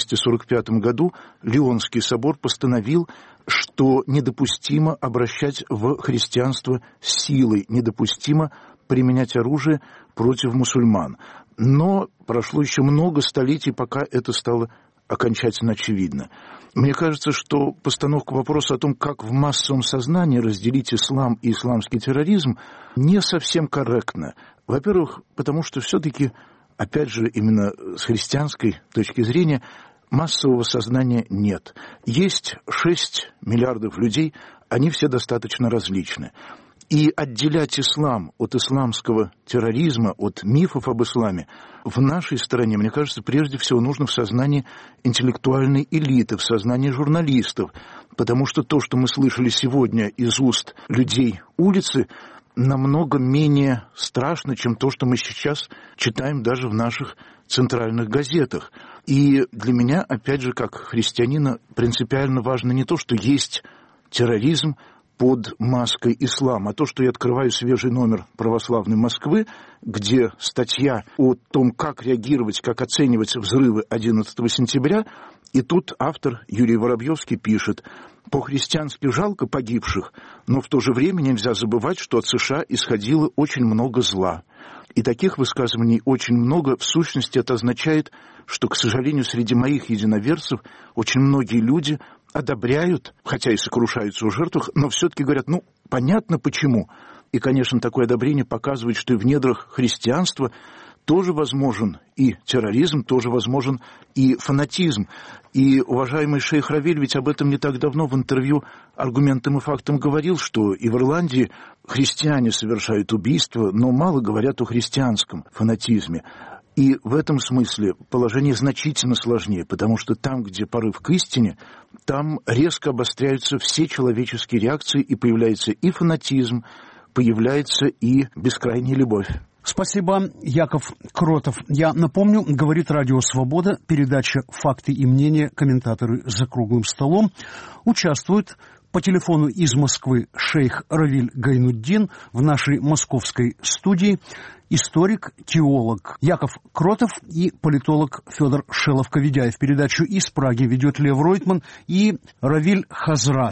1245 году Лионский собор постановил, что недопустимо обращать в христианство силой, недопустимо применять оружие против мусульман. Но прошло еще много столетий, пока это стало окончательно очевидно. Мне кажется, что постановка вопроса о том, как в массовом сознании разделить ислам и исламский терроризм, не совсем корректна. Во-первых, потому что все-таки, опять же, именно с христианской точки зрения, массового сознания нет. Есть 6 миллиардов людей, они все достаточно различны. И отделять ислам от исламского терроризма, от мифов об исламе, в нашей стране, мне кажется, прежде всего нужно в сознании интеллектуальной элиты, в сознании журналистов, потому что то, что мы слышали сегодня из уст людей улицы, намного менее страшно, чем то, что мы сейчас читаем даже в наших центральных газетах. И для меня, опять же, как христианина, принципиально важно не то, что есть терроризм под маской ислама, а то, что я открываю свежий номер «Православной Москвы», где статья о том, как реагировать, как оценивать взрывы 11 сентября, и тут автор Юрий Воробьевский пишет: «По-христиански жалко погибших, но в то же время нельзя забывать, что от США исходило очень много зла». И таких высказываний очень много. В сущности, это означает, что, к сожалению, среди моих единоверцев очень многие люди одобряют, хотя и сокрушаются о жертвах, но все-таки говорят, понятно почему. И, конечно, такое одобрение показывает, что и в недрах христианства тоже возможен и терроризм, тоже возможен и фанатизм. И уважаемый шейх Равиль ведь об этом не так давно в интервью «Аргументам и фактам» говорил, что и в Ирландии христиане совершают убийства, но мало говорят о христианском фанатизме. И в этом смысле положение значительно сложнее, потому что там, где порыв к истине, там резко обостряются все человеческие реакции, и появляется и фанатизм, появляется и бескрайняя любовь. Спасибо, Яков Кротов. Я напомню, говорит Радио Свобода, передача «Факты и мнения», комментаторы за круглым столом. Участвуют по телефону из Москвы шейх Равиль Гайнуддин, в нашей московской студии историк, теолог Яков Кротов и политолог Федор Шеловко-Ведяев. Передачу из Праги ведет Лев Ройтман и Равиль Хазрат.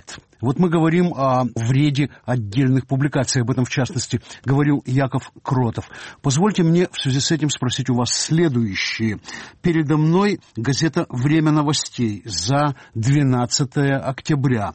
Вот мы говорим о вреде отдельных публикаций, об этом в частности говорил Яков Кротов. Позвольте мне в связи с этим спросить у вас следующее. Передо мной газета «Время новостей» за 12 октября.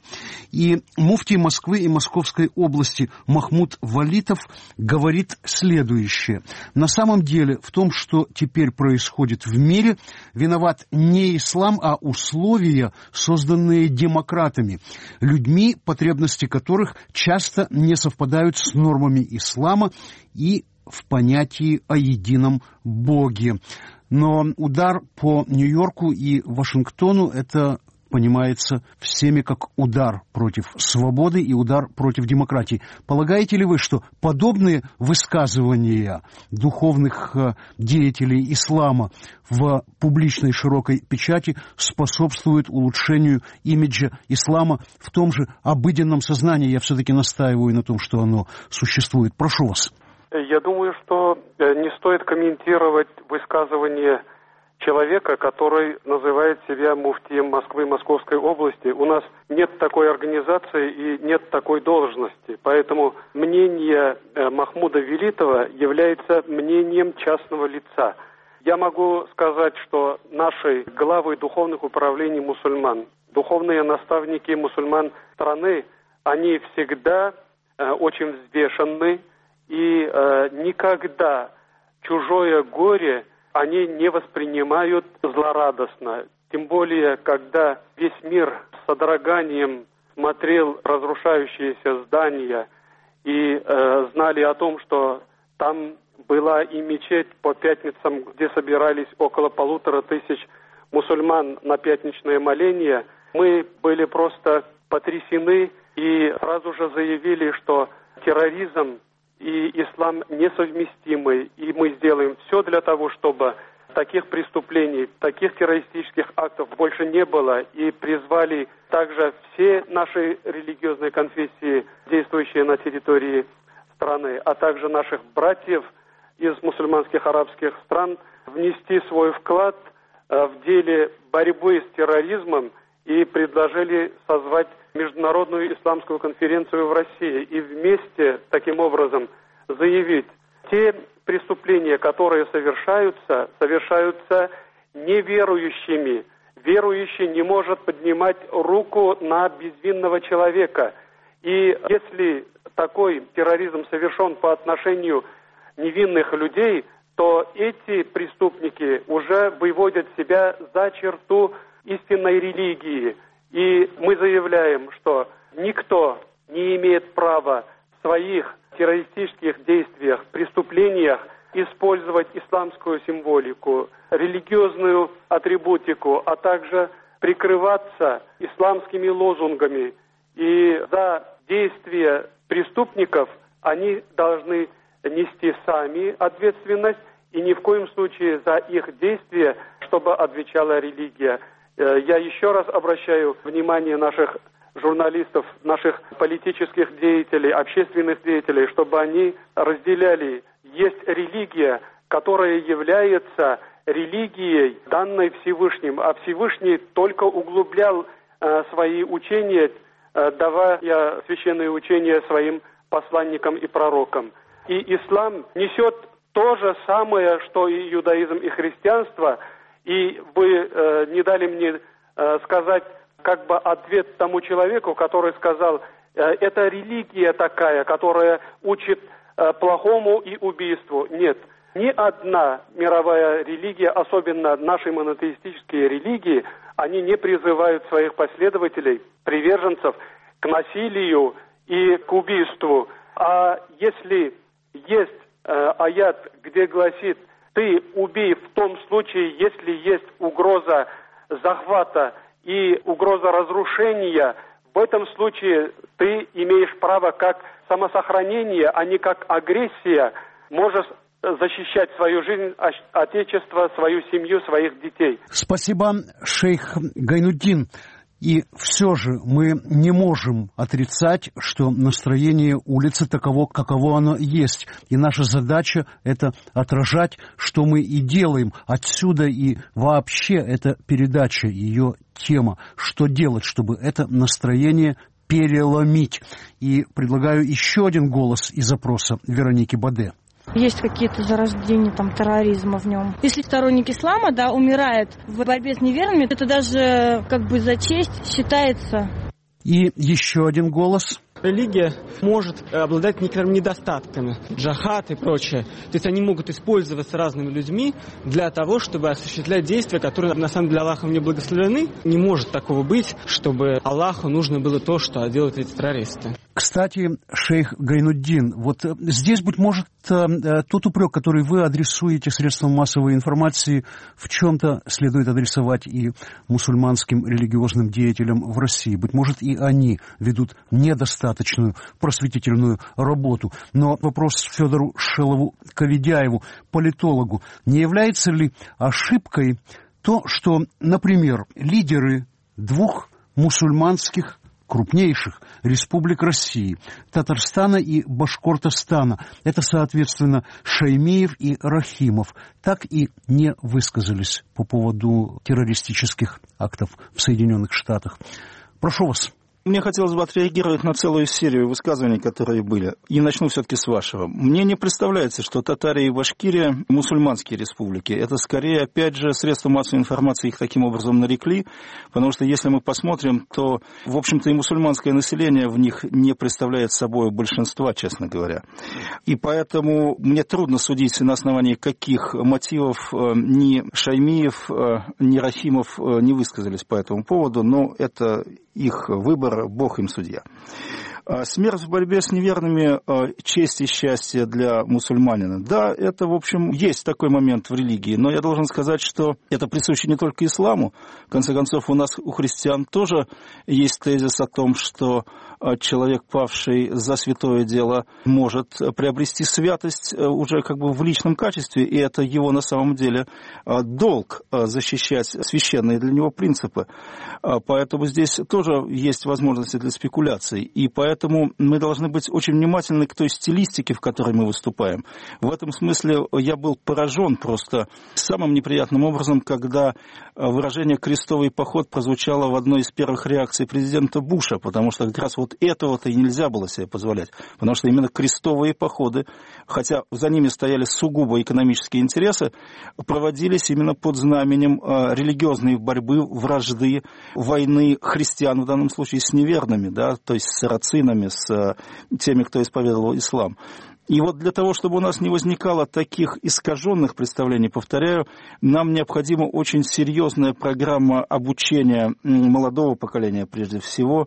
И муфтий Москвы и Московской области Махмуд Валитов говорит следующее. На самом деле в том, что теперь происходит в мире, виноват не ислам, а условия, созданные демократами, людьми, потребности которых часто не совпадают с нормами ислама и в понятии о едином Боге. Но удар по Нью-Йорку и Вашингтону – это понимается всеми как удар против свободы и удар против демократии. Полагаете ли вы, что подобные высказывания духовных деятелей ислама в публичной широкой печати способствуют улучшению имиджа ислама в том же обыденном сознании? Я все-таки настаиваю на том, что оно существует. Прошу вас. Я думаю, что не стоит комментировать высказывания человека, который называет себя муфтием Москвы и Московской области. У нас нет такой организации и нет такой должности. Поэтому мнение Махмуда Валитова является мнением частного лица. Я могу сказать, что наши главы духовных управлений мусульман, духовные наставники мусульман страны, они всегда очень взвешенны и никогда чужое горе они не воспринимают злорадостно. Тем более, когда весь мир с содроганием смотрел разрушающиеся здания и знали о том, что там была и мечеть по пятницам, где собирались около 1500 мусульман на пятничное моление, мы были просто потрясены и сразу же заявили, что терроризм и ислам несовместимы, и мы сделаем все для того, чтобы таких преступлений, таких террористических актов больше не было, и призвали также все наши религиозные конфессии, действующие на территории страны, а также наших братьев из мусульманских арабских стран, внести свой вклад в деле борьбы с терроризмом и предложили созвать Международную исламскую конференцию в России и вместе таким образом заявить, те преступления, которые совершаются неверующими. Верующий не может поднимать руку на безвинного человека. И если такой терроризм совершен по отношению невинных людей, то эти преступники уже выводят себя за черту истинной религии. И мы заявляем, что никто не имеет права в своих террористических действиях, преступлениях использовать исламскую символику, религиозную атрибутику, а также прикрываться исламскими лозунгами. И за действия преступников они должны нести сами ответственность, и ни в коем случае за их действия, чтобы отвечала религия. Я еще раз обращаю внимание наших журналистов, наших политических деятелей, общественных деятелей, чтобы они разделяли. Есть религия, которая является религией, данной Всевышним, а Всевышний только углублял свои учения, давая священные учения своим посланникам и пророкам. И ислам несет то же самое, что и иудаизм, и христианство. И вы не дали мне сказать как бы ответ тому человеку, который сказал, это религия такая, которая учит плохому и убийству. Нет, ни одна мировая религия, особенно наши монотеистические религии, они не призывают своих последователей, приверженцев к насилию и к убийству. А если есть аят, где гласит, ты убей в том случае, если есть угроза захвата и угроза разрушения, в этом случае ты имеешь право как самосохранение, а не как агрессия, можешь защищать свою жизнь, отечество, свою семью, своих детей. Спасибо, шейх Гайнуддин. И все же мы не можем отрицать, что настроение улицы таково, каково оно есть. И наша задача – это отражать, что мы и делаем. Отсюда и вообще эта передача, ее тема. Что делать, чтобы это настроение переломить. И предлагаю еще один голос из опроса Вероники Баде. Есть какие-то зарождения терроризма в нем. Если сторонник ислама, умирает в борьбе с неверными, это даже за честь считается. И еще один голос. Религия может обладать некоторыми недостатками, джахад и прочее. То есть они могут использоваться разными людьми для того, чтобы осуществлять действия, которые на самом деле Аллахом не благословлены. Не может такого быть, чтобы Аллаху нужно было то, что делают эти террористы. Кстати, шейх Гайнуддин, вот здесь, быть может, тот упрек, который вы адресуете средствам массовой информации, в чем-то следует адресовать и мусульманским религиозным деятелям в России. Быть может, и они ведут недостаточную просветительную работу. Но вопрос Федору Шелову-Ковидяеву, политологу, не является ли ошибкой то, что, например, лидеры двух мусульманских крупнейших республик России, Татарстана и Башкортостана, это, соответственно, Шаймиев и Рахимов, так и не высказались по поводу террористических актов в Соединенных Штатах. Прошу вас. Мне хотелось бы отреагировать на целую серию высказываний, которые были. И начну все-таки с вашего. Мне не представляется, что Татария и Башкирия – мусульманские республики. Это скорее, опять же, средства массовой информации их таким образом нарекли, потому что если мы посмотрим, то, в общем-то, и мусульманское население в них не представляет собой большинства, честно говоря. И поэтому мне трудно судить, на основании каких мотивов ни Шаймиев, ни Рахимов не высказались по этому поводу, но это их выбор, Бог им судья. Смерть в борьбе с неверными – честь и счастье для мусульманина. Да, это, в общем, есть такой момент в религии, но я должен сказать, что это присуще не только исламу. В конце концов, у нас, у христиан, тоже есть тезис о том, что человек, павший за святое дело, может приобрести святость уже в личном качестве, и это его на самом деле долг защищать священные для него принципы. Поэтому здесь тоже есть возможности для спекуляций, и поэтому мы должны быть очень внимательны к той стилистике, в которой мы выступаем. В этом смысле я был поражен просто самым неприятным образом, когда выражение «крестовый поход» прозвучало в одной из первых реакций президента Буша, потому что как раз этого-то и нельзя было себе позволять, потому что именно крестовые походы, хотя за ними стояли сугубо экономические интересы, проводились именно под знаменем религиозной борьбы, вражды, войны христиан, в данном случае с неверными, да, то есть с сарацинами, с теми, кто исповедовал ислам. И вот для того, чтобы у нас не возникало таких искаженных представлений, повторяю, нам необходима очень серьезная программа обучения молодого поколения прежде всего.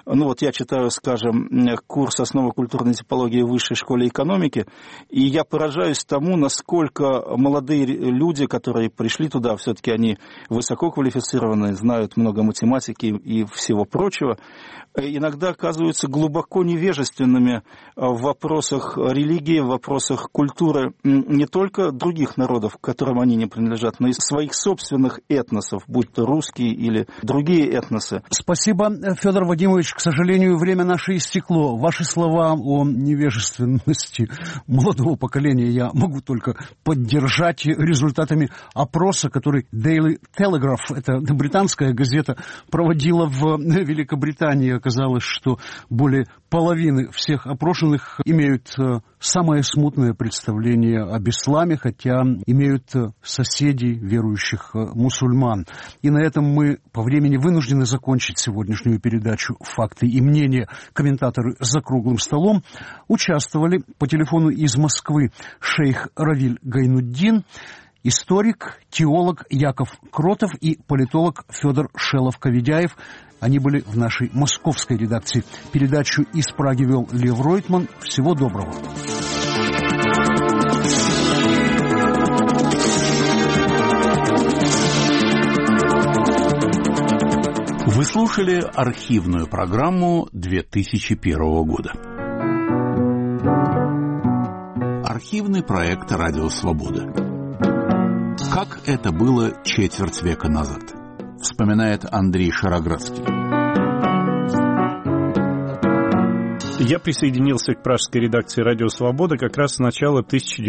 Я читаю, скажем, курс «Основы культурной типологии» в Высшей школе экономики, и я поражаюсь тому, насколько молодые люди, которые пришли туда, все-таки они высококвалифицированные, знают много математики и всего прочего, иногда оказываются глубоко невежественными в вопросах религии, в вопросах культуры не только других народов, к которым они не принадлежат, но и своих собственных этносов, будь то русские или другие этносы. Спасибо, Федор Вадимович. К сожалению, время наше истекло. Ваши слова о невежественности молодого поколения я могу только поддержать результатами опроса, который Daily Telegraph, это британская газета, проводила в Великобритании. Оказалось, что более половины всех опрошенных имеют самое смутное представление об исламе, хотя имеют соседей, верующих мусульман. И на этом мы по времени вынуждены закончить сегодняшнюю передачу «Факты и мнения». Комментаторы «За круглым столом» участвовали по телефону из Москвы шейх Равиль Гайнуддин, историк, теолог Яков Кротов и политолог Федор Шелов-Ковидяев. Они были в нашей московской редакции. Передачу из Праги вел Лев Ройтман. Всего доброго. Вы слушали архивную программу 2001 года. Архивный проект «Радио Свобода». Как это было четверть века назад, вспоминает Андрей Шароградский. Я присоединился к пражской редакции «Радио Свобода» как раз с начала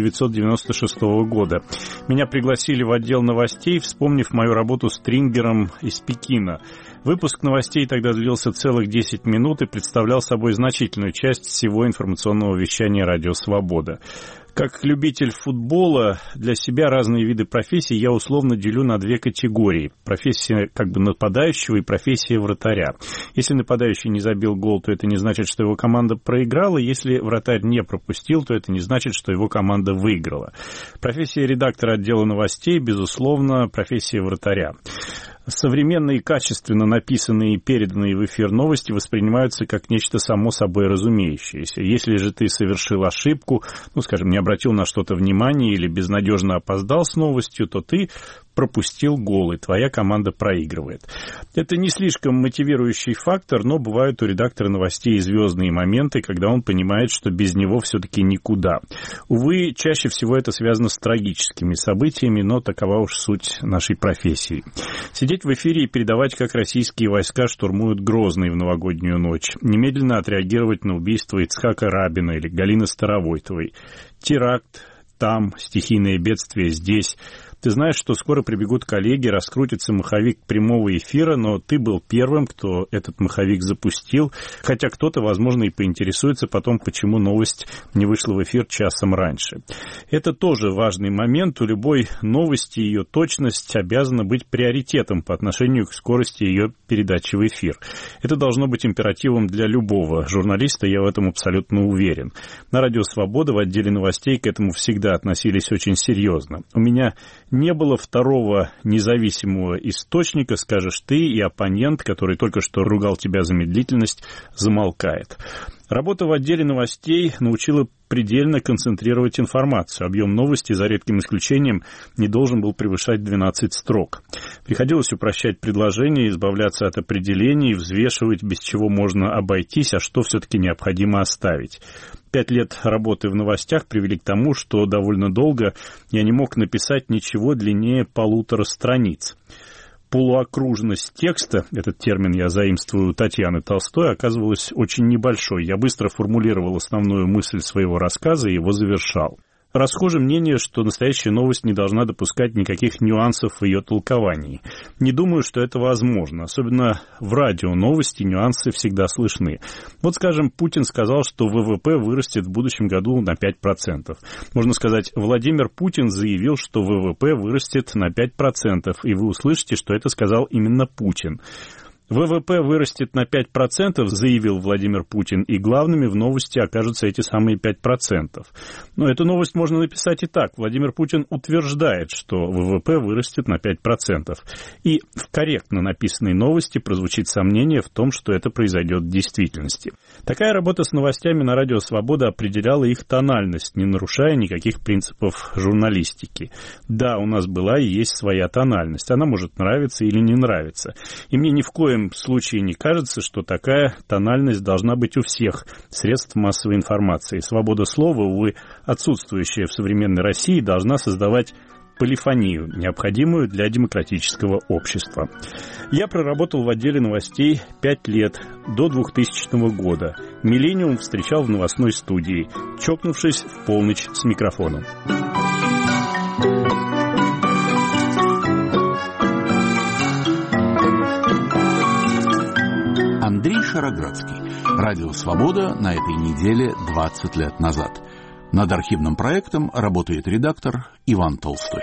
1996 года. Меня пригласили в отдел новостей, вспомнив мою работу стрингером из Пекина. Выпуск новостей тогда длился целых 10 минут и представлял собой значительную часть всего информационного вещания «Радио Свобода». Как любитель футбола, для себя разные виды профессий я условно делю на две категории. Профессия как бы нападающего и профессия вратаря. Если нападающий не забил гол, то это не значит, что его команда проиграла. Если вратарь не пропустил, то это не значит, что его команда выиграла. Профессия редактора отдела новостей, безусловно, профессия вратаря. Современные, качественно написанные и переданные в эфир новости воспринимаются как нечто само собой разумеющееся. Если же ты совершил ошибку, скажем, не обратил на что-то внимания или безнадежно опоздал с новостью, то ты пропустил гол, и твоя команда проигрывает. Это не слишком мотивирующий фактор, но бывают у редактора новостей и звездные моменты, когда он понимает, что без него все-таки никуда. Увы, чаще всего это связано с трагическими событиями, но такова уж суть нашей профессии. Сидеть в эфире и передавать, как российские войска штурмуют Грозный в новогоднюю ночь. Немедленно отреагировать на убийство Ицхака Рабина или Галины Старовойтовой. Теракт там, стихийное бедствие здесь. Ты знаешь, что скоро прибегут коллеги, раскрутится маховик прямого эфира, но ты был первым, кто этот маховик запустил, хотя кто-то, возможно, и поинтересуется потом, почему новость не вышла в эфир часом раньше. Это тоже важный момент. У любой новости ее точность обязана быть приоритетом по отношению к скорости ее передачи в эфир. Это должно быть императивом для любого журналиста, я в этом абсолютно уверен. На «Радио Свобода» в отделе новостей к этому всегда относились очень серьезно. У меня не было второго независимого источника, скажешь ты, и оппонент, который только что ругал тебя за медлительность, замолкает. Работа в отделе новостей научила предельно концентрировать информацию. Объем новости, за редким исключением, не должен был превышать 12 строк. Приходилось упрощать предложения, избавляться от определений, взвешивать, без чего можно обойтись, а что все-таки необходимо оставить. 5 лет работы в новостях привели к тому, что довольно долго я не мог написать ничего длиннее 1,5 страниц. Полуокружность текста, этот термин я заимствую у Татьяны Толстой, оказывалась очень небольшой. Я быстро формулировал основную мысль своего рассказа и его завершал. Расхоже мнение, что настоящая новость не должна допускать никаких нюансов в ее толковании. Не думаю, что это возможно. Особенно в радио новости нюансы всегда слышны. Вот, скажем, Путин сказал, что ВВП вырастет в будущем году на 5%. Можно сказать, Владимир Путин заявил, что ВВП вырастет на 5%, и вы услышите, что это сказал именно Путин. ВВП вырастет на 5%, заявил Владимир Путин, и главными в новости окажутся эти самые 5%. Но эту новость можно написать и так. Владимир Путин утверждает, что ВВП вырастет на 5%. И в корректно написанной новости прозвучит сомнение в том, что это произойдет в действительности. Такая работа с новостями на «Радио Свобода» определяла их тональность, не нарушая никаких принципов журналистики. Да, у нас была и есть своя тональность. Она может нравиться или не нравиться. И мне ни в коем случае не кажется, что такая тональность должна быть у всех средств массовой информации. Свобода слова, увы, отсутствующая в современной России, должна создавать полифонию, необходимую для демократического общества. Я проработал в отделе новостей 5 лет, до 2000 года. «Миллениум» встречал в новостной студии, чокнувшись в полночь с микрофоном. Андрей Шароградский. «Радио Свобода» на этой неделе 20 лет назад. Над архивным проектом работает редактор Иван Толстой.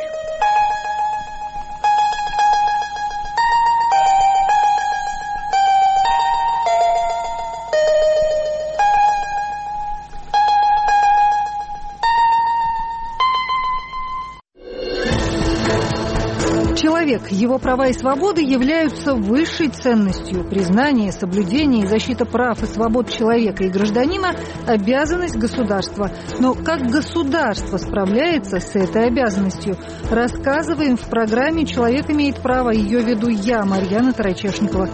Человек, его права и свободы являются высшей ценностью. Признание, соблюдение и защита прав и свобод человека и гражданина – обязанность государства. Но как государство справляется с этой обязанностью? Рассказываем в программе «Человек имеет право». Ее веду я, Марьяна Тарачешникова.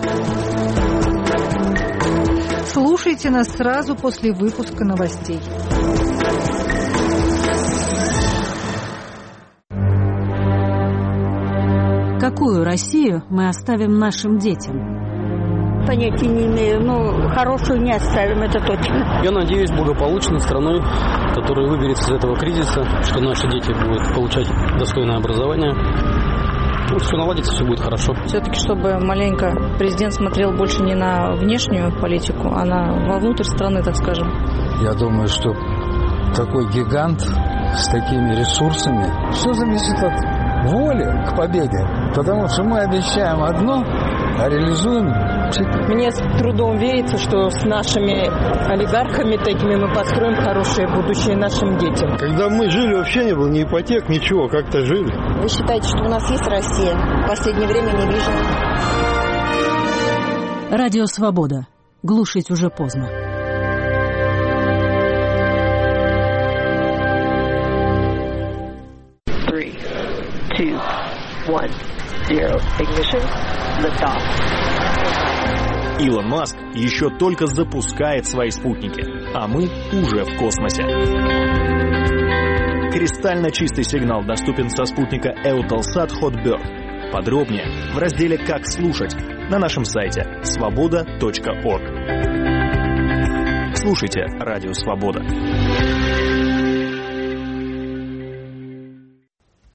Слушайте нас сразу после выпуска новостей. Какую Россию мы оставим нашим детям? понятия не имею. Ну, хорошую не оставим, это точно. Я надеюсь благополучной страной, которая выберется из этого кризиса, что наши дети будут получать достойное образование. Ну, все наладится, все будет хорошо. Все-таки, чтобы маленько президент смотрел больше не на внешнюю политику, а вовнутрь страны, так скажем. Я думаю, что такой гигант с такими ресурсами, все зависит от воли к победе. Потому что мы обещаем одно, а реализуем. Мне с трудом верится, что с нашими олигархами такими мы построим хорошее будущее нашим детям. Когда мы жили, вообще не было ни ипотек, ничего, как-то жили. Вы считаете, что у нас есть Россия? В последнее время не вижу. Радио «Свобода». Глушить уже поздно. Илон Маск еще только запускает свои спутники, а мы уже в космосе. Кристально чистый сигнал доступен со спутника Eutelsat Hotbird. Подробнее в разделе «Как слушать» на нашем сайте svoboda.org. Слушайте Радио Свобода.